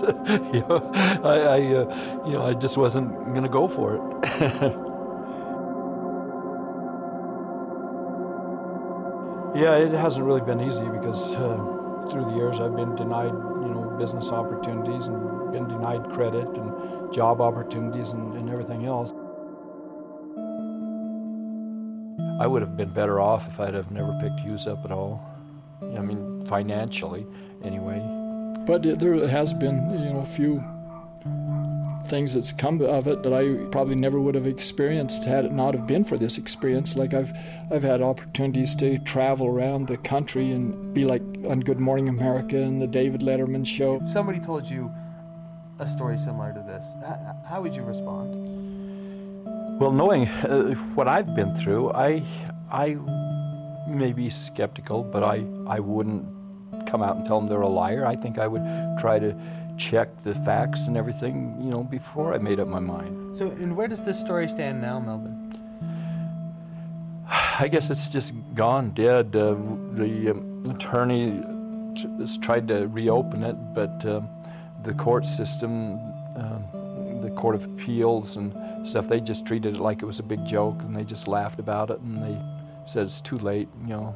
I just wasn't going to go for it. Yeah, it hasn't really been easy because through the years I've been denied, business opportunities and been denied credit and job opportunities and everything else. I would have been better off if I'd have never picked Hughes up at all. I mean, financially, anyway. But there has been, a few things that's come of it that I probably never would have experienced had it not have been for this experience. Like I've had opportunities to travel around the country and be like on Good Morning America and the David Letterman show. If somebody told you a story similar to this, how would you respond? Well, knowing what I've been through, I may be skeptical, but I wouldn't come out and tell them they're a liar. I think I would try to check the facts and everything, before I made up my mind. So, and where does this story stand now, Melvin? I guess it's just gone dead. The attorney has tried to reopen it, but the court system, the Court of Appeals and stuff, they just treated it like it was a big joke, and they just laughed about it, and they said it's too late,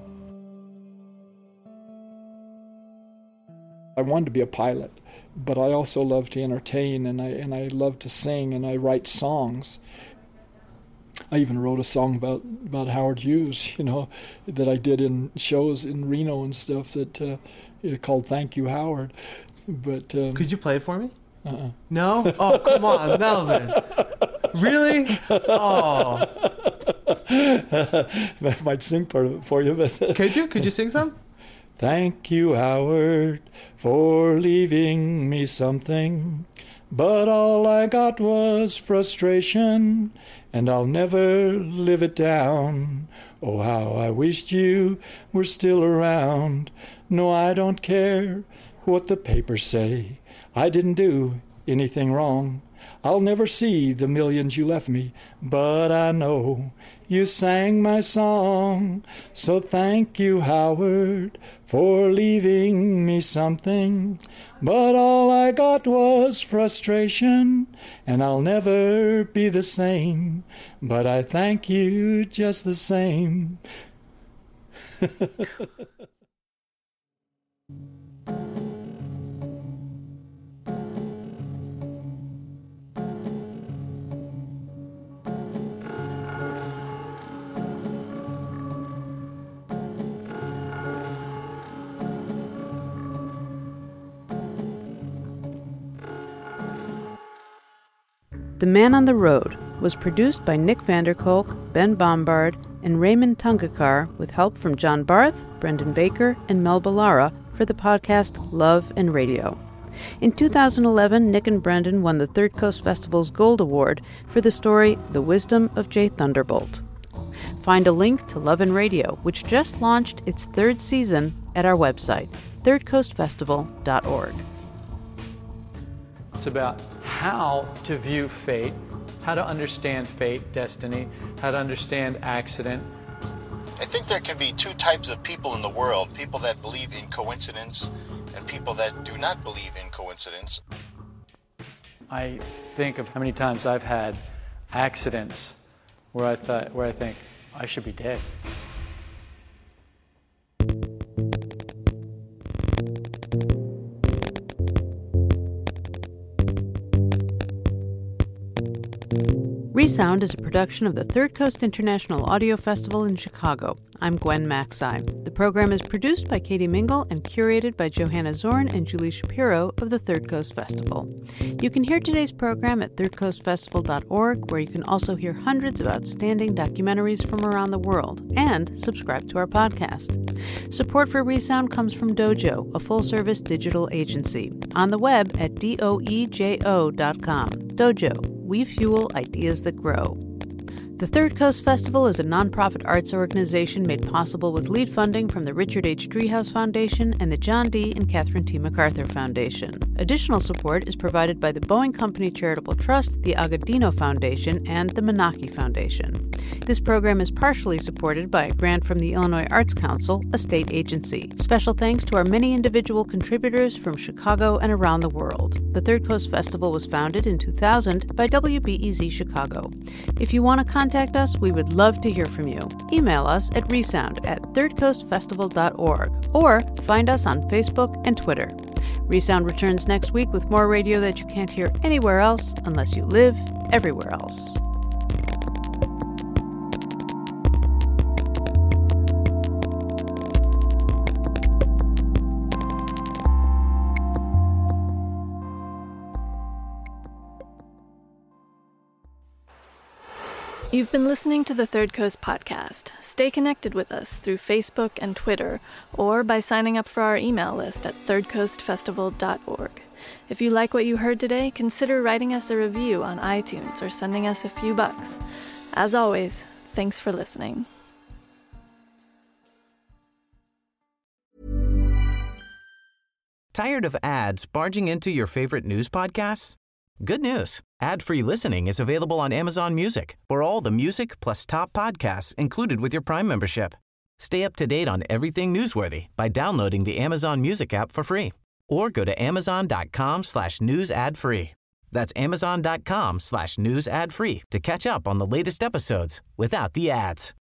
I wanted to be a pilot, but I also love to entertain, and I love to sing, and I write songs. I even wrote a song about Howard Hughes, that I did in shows in Reno and stuff that called "Thank You, Howard." But could you play it for me? No? Oh, come on, Melvin. Really? Oh. I might sing part of it for you, but could you? Could you sing some? Thank you, Howard, for leaving me something, but all I got was frustration, and I'll never live it down. Oh, how I wished you were still around. No, I don't care what the papers say. I didn't do anything wrong. I'll never see the millions you left me, but I know you sang my song. So thank you, Howard, for leaving me something. But all I got was frustration, and I'll never be the same. But I thank you just the same. The Man on the Road was produced by Nick Vanderkolk, Ben Bombard, and Raymond Tungakar with help from John Barth, Brendan Baker, and Mel Ballara for the podcast Love and Radio. In 2011, Nick and Brendan won the Third Coast Festival's Gold Award for the story The Wisdom of Jay Thunderbolt. Find a link to Love and Radio, which just launched its third season, at our website, thirdcoastfestival.org. It's about how to view fate, how to understand fate, destiny, how to understand accident. I think there can be two types of people in the world, people that believe in coincidence and people that do not believe in coincidence. I think of how many times I've had accidents where I think I should be dead. Resound is a production of the Third Coast International Audio Festival in Chicago I'm Gwen Maxey. The program is produced by Katie Mingle and curated by Johanna Zorn and Julie Shapiro of the Third Coast Festival. You can hear today's program at thirdcoastfestival.org, where you can also hear hundreds of outstanding documentaries from around the world and subscribe to our podcast. Support for Resound comes from Dojo, a full-service digital agency. On the web at doejo.com. Dojo, we fuel ideas that grow. The Third Coast Festival is a nonprofit arts organization made possible with lead funding from the Richard H. Driehaus Foundation and the John D. and Catherine T. MacArthur Foundation. Additional support is provided by the Boeing Company Charitable Trust, the Agudino Foundation, and the Menaki Foundation. This program is partially supported by a grant from the Illinois Arts Council, a state agency. Special thanks to our many individual contributors from Chicago and around the world. The Third Coast Festival was founded in 2000 by WBEZ Chicago. If you want to contact us, we would love to hear from you. Email us at resound@thirdcoastfestival.org or find us on Facebook and Twitter. Resound returns next week with more radio that you can't hear anywhere else unless you live everywhere else. You've been listening to the Third Coast Podcast. Stay connected with us through Facebook and Twitter, or by signing up for our email list at thirdcoastfestival.org. If you like what you heard today, consider writing us a review on iTunes or sending us a few bucks. As always, thanks for listening. Tired of ads barging into your favorite news podcasts? Good news. Ad-free listening is available on Amazon Music for all the music plus top podcasts included with your Prime membership. Stay up to date on everything newsworthy by downloading the Amazon Music app for free or go to amazon.com/news ad free. That's amazon.com/news ad free to catch up on the latest episodes without the ads.